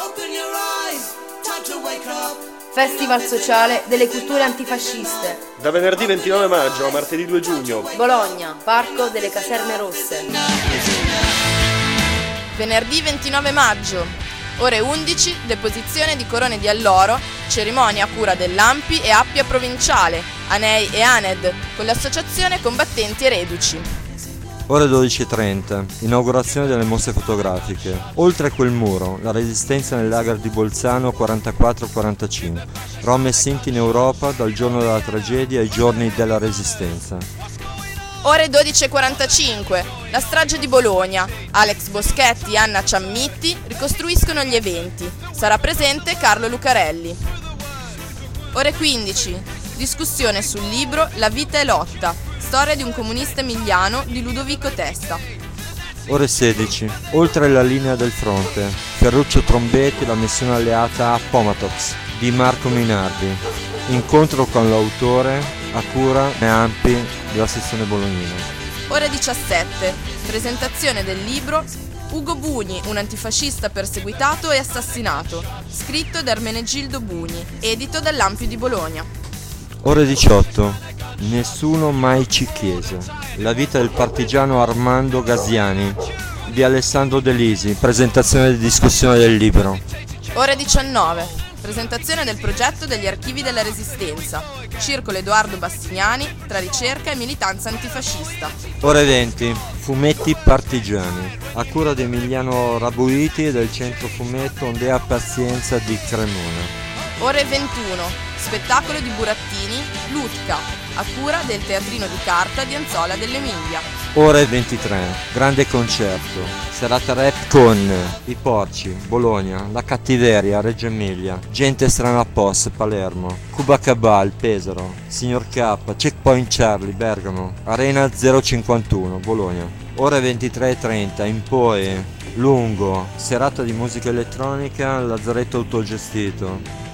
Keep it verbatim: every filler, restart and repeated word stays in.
Festival sociale delle culture antifasciste. Da venerdì ventinove maggio a martedì due giugno. Bologna, Parco delle Caserme Rosse. Venerdì ventinove maggio, ore undici, deposizione di corone di alloro, cerimonia a cura dell'Ampi e Appia Provinciale, ANEI e ANED, con l'associazione Combattenti e Reduci. Ore dodici e trenta, inaugurazione delle mostre fotografiche. Oltre quel muro, la resistenza nel lager di Bolzano quarantaquattro quarantacinque. Rom e Sinti in Europa dal giorno della tragedia ai giorni della resistenza. Ore dodici e quarantacinque, la strage di Bologna. Alex Boschetti e Anna Ciammitti ricostruiscono gli eventi. Sarà presente Carlo Lucarelli. Ore quindici, discussione sul libro La vita e lotta. Storia di un comunista emiliano di Ludovico Testa. Ore sedici. Oltre la linea del fronte. Ferruccio Trombetti, la missione alleata a Pomatox di Marco Minardi. Incontro con l'autore a cura e Ampi della sezione bolognina. Ore diciassette. Presentazione del libro Ugo Bugni, un antifascista perseguitato e assassinato, scritto da Ermenegildo Bugni, edito dall'Ampio di Bologna. Ore diciotto. Nessuno mai ci chiese. La vita del partigiano Armando Gaziani di Alessandro De Lisi, presentazione di discussione del libro. Ore diciannove, presentazione del progetto degli archivi della Resistenza, Circolo Edoardo Bastignani, tra ricerca e militanza antifascista. Ore venti, fumetti partigiani, a cura di Emiliano Rabuiti e del centro fumetto Ondea Pazienza di Cremona. Ore ventuno, spettacolo di burattini, Lutka, a cura del Teatrino di Carta di Anzola dell'Emilia. Ore ventitré, grande concerto, serata rap con I Porci, Bologna, La Cattiveria, Reggio Emilia, Gente Strana Post, Palermo, Cuba Cabal, Pesaro, Signor K, Checkpoint Charlie, Bergamo, Arena zero cinquantuno, Bologna. Ore ventitré e trenta, in Poe, Lungo, serata di musica elettronica, Lazzaretto autogestito.